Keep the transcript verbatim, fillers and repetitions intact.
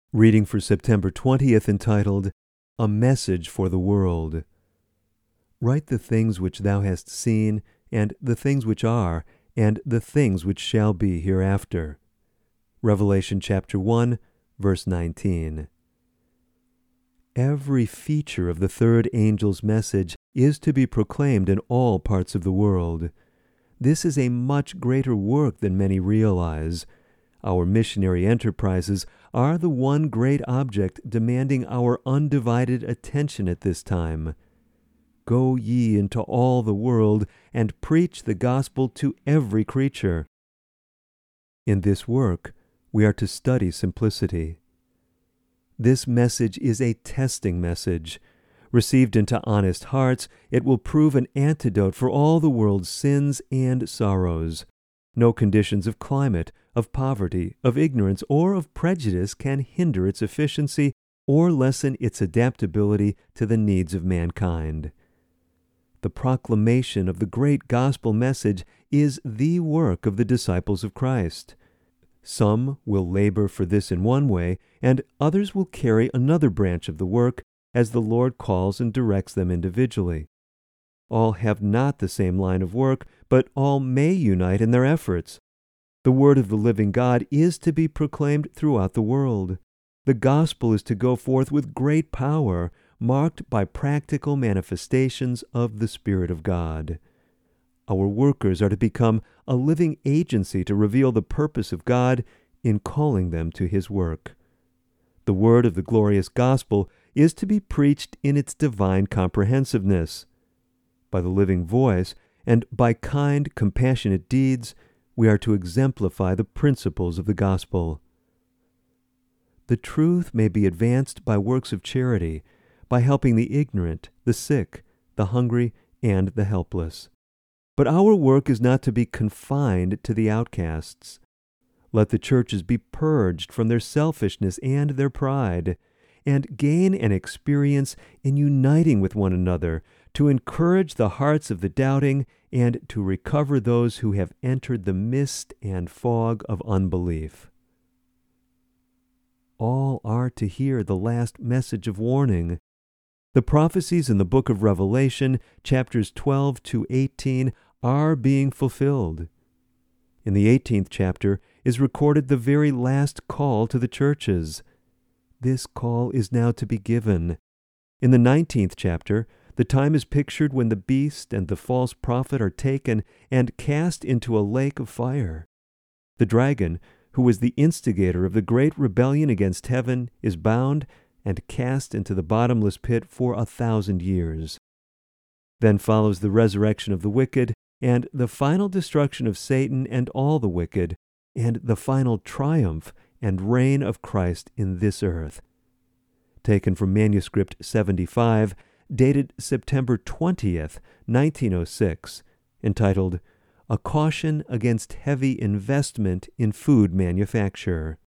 Reading for September twentieth, entitled, A Message for the World. Write the things which thou hast seen, and the things which are, and the things which shall be hereafter. Revelation chapter one, verse nineteen. Every feature of the third angel's message is to be proclaimed in all parts of the world. This is a much greater work than many realize. Our missionary enterprises are the one great object demanding our undivided attention at this time. Go ye into all the world and preach the gospel to every creature. In this work, we are to study simplicity. This message is a testing message. Received into honest hearts, it will prove an antidote for all the world's sins and sorrows. No conditions of climate, of poverty, of ignorance, or of prejudice can hinder its efficiency or lessen its adaptability to the needs of mankind. The proclamation of the great gospel message is the work of the disciples of Christ. Some will labor for this in one way, and others will carry another branch of the work as the Lord calls and directs them individually. All have not the same line of work, but all may unite in their efforts. The word of the living God is to be proclaimed throughout the world. The gospel is to go forth with great power, marked by practical manifestations of the Spirit of God. Our workers are to become a living agency to reveal the purpose of God in calling them to His work. The word of the glorious gospel is to be preached in its divine comprehensiveness. By the living voice and by kind, compassionate deeds, we are to exemplify the principles of the gospel. The truth may be advanced by works of charity, by helping the ignorant, the sick, the hungry, and the helpless. But our work is not to be confined to the outcasts. Let the churches be purged from their selfishness and their pride, and gain an experience in uniting with one another to encourage the hearts of the doubting and to recover those who have entered the mist and fog of unbelief. All are to hear the last message of warning. The prophecies in the book of Revelation, chapters twelve to eighteen, are being fulfilled. In the eighteenth chapter is recorded the very last call to the churches. This call is now to be given. In the nineteenth chapter, the time is pictured when the beast and the false prophet are taken and cast into a lake of fire. The dragon, who was the instigator of the great rebellion against heaven, is bound and cast into the bottomless pit for a thousand years. Then follows the resurrection of the wicked, and the final destruction of Satan and all the wicked, and the final triumph and reign of Christ in this earth. Taken from manuscript seventy-five, dated September twentieth, nineteen oh six, entitled, A Caution Against Heavy Investment in Food Manufacture.